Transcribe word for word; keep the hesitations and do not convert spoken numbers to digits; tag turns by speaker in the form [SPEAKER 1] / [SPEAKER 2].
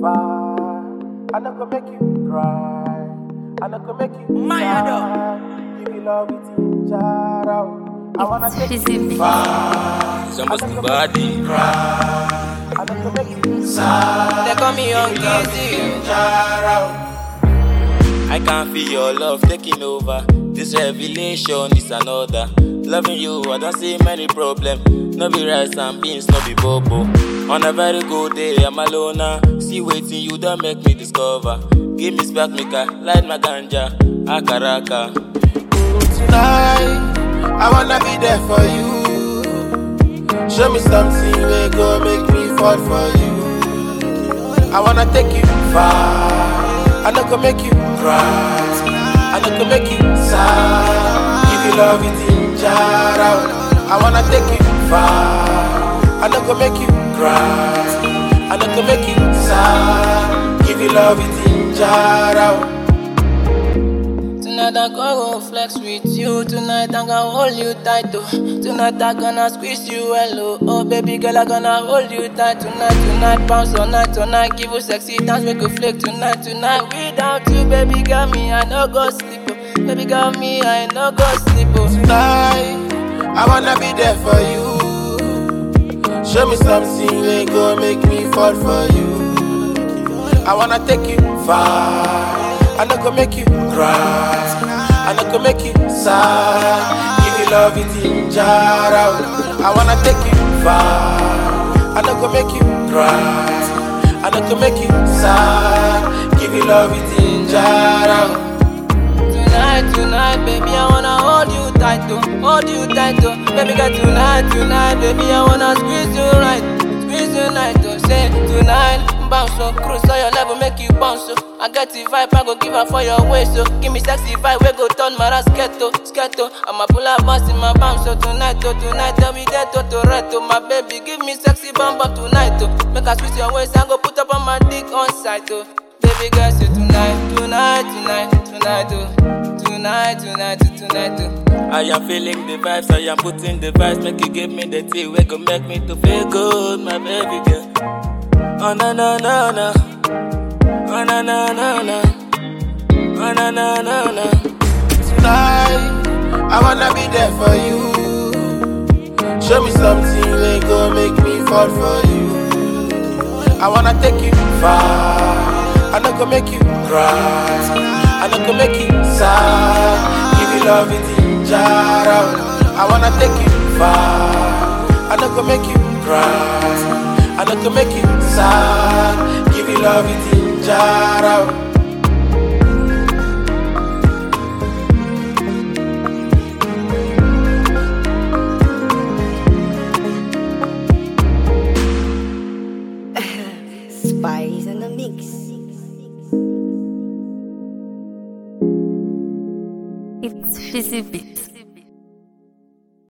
[SPEAKER 1] far. I not gonna make you cry. I not gonna make you sad. Give you love with ginger out. I wanna take you far.
[SPEAKER 2] Somebody's the body.
[SPEAKER 1] Cry. I not gonna make you sad.
[SPEAKER 3] They call me Young
[SPEAKER 1] Ginger
[SPEAKER 3] Kizzy.
[SPEAKER 1] out.
[SPEAKER 2] I can feel your love taking over. This revelation is another. Loving you, I don't see many problems. No be rice and beans, no be bobo. On a very good day, I'm alone now. See waiting, you don't make me discover. Give me spark maker, light my ganja. Akaraka.
[SPEAKER 1] Tonight, I wanna be there for you. Show me something we go make me fall for you. I wanna take you far. I not gonna make you cry. I not gonna make you sad. Give you love with ginger out. I wanna take you far. I not gonna make you cry. I not gonna make you sad. Give you love with ginger out.
[SPEAKER 3] Tonight I'm gonna flex with you. Tonight I'm gonna hold you tight, oh. Tonight I'm gonna squeeze you well, oh. Oh baby girl, I'm gonna hold you tight. Tonight, tonight, bounce all night, tonight. Give you sexy dance, make you flick tonight, tonight. Without you, baby girl, me I no go sleep, oh. Baby girl, me I no go sleep, oh.
[SPEAKER 1] Tonight, I wanna be there for you. Show me something we go make me fall for you. I wanna take you far. I not gonna make you cry. I not gonna make you sad. Give you love with ginger out. I wanna take you far. I not gonna make you cry. I not gonna make you sad. Give you love with ginger out.
[SPEAKER 3] Tonight, tonight, baby, I wanna hold you tight, oh. Hold you tight, oh. Baby girl, tonight, tonight, baby, I wanna squeeze you right. Squeeze you right, oh. Say tonight, bounce, oh. Cruise on your level, make you bounce, oh. I got the vibe, I go give her for your waist, oh. Give me sexy vibe, we go turn my ass sketo, sketo. I'ma pull up boss in my bounce, so tonight, oh. Tonight, I'll be there, to to right, oh. My baby, give me sexy bum bum tonight, oh. Make her twist your waist, I go put up on my dick on side, oh. Baby girl, say tonight, tonight, tonight, tonight, oh. Tonight, tonight, tonight, oh.
[SPEAKER 2] I am feeling the vibes, I am putting the vibes. Make you give me the tea, we go make me to feel good, my baby girl. Oh na na na na. Oh na na na na. Oh na na na na.
[SPEAKER 1] Tonight, I wanna be there for you. Show me something we go make me fall for you. I wanna take you far. I not gonna make you cry. I not gonna make you sad. Give you love with ginger out. I wanna take you far. I not gonna make you cry. I not gonna make you sad. Give you love with ginger out.
[SPEAKER 4] Spice in the mix.
[SPEAKER 5] It's Fizzy Beats.